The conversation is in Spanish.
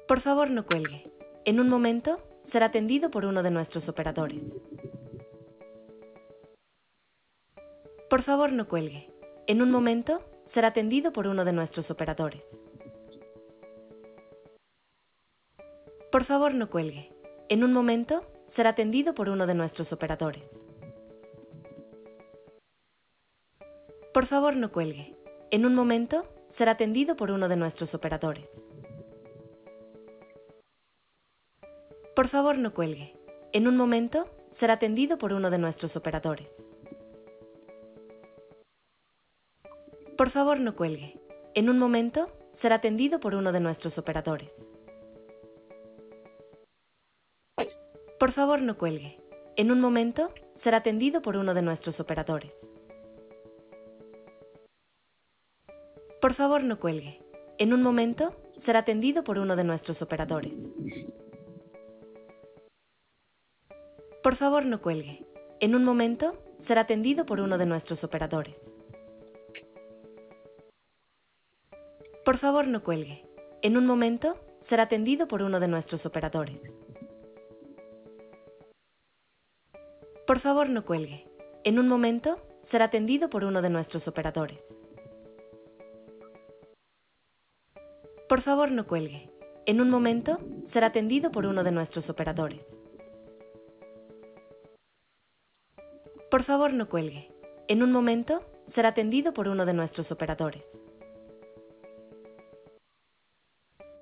Por favor, no cuelgue. En un momento, será atendido por uno de nuestros operadores. Por favor, no cuelgue. En un momento, será atendido por uno de nuestros operadores. Por favor, no cuelgue. En un momento, será atendido por uno de nuestros operadores. Por favor, no cuelgue. En un momento, será atendido por uno de nuestros operadores. Por favor, no cuelgue. En un momento, será atendido por uno de nuestros operadores. Por favor, no cuelgue. En un momento, será atendido por uno de nuestros operadores. Por favor, no cuelgue. En un momento, será atendido por uno de nuestros operadores. Por favor, no cuelgue. En un momento, será atendido por uno de nuestros operadores. Por favor, no cuelgue. En un momento, será atendido por uno de nuestros operadores. Por favor, no cuelgue. En un momento, será atendido por uno de nuestros operadores. Por favor, no cuelgue. En un momento, será atendido por uno de nuestros operadores. Por favor, no cuelgue. En un momento, será atendido por uno de nuestros operadores. Por favor, no cuelgue. En un momento, será atendido por uno de nuestros operadores.